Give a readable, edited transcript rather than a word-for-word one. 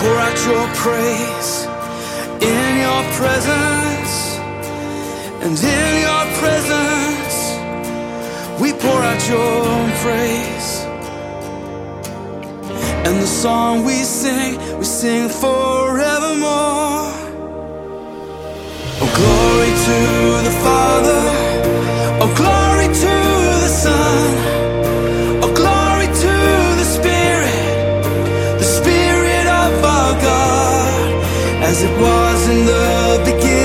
pour out your praise in your presence, and in your presence we pour out your praise. And the song we sing forevermore. Oh, glory to the Father, oh, glory to the Son, oh, glory to the Spirit of our God, as it was in the beginning,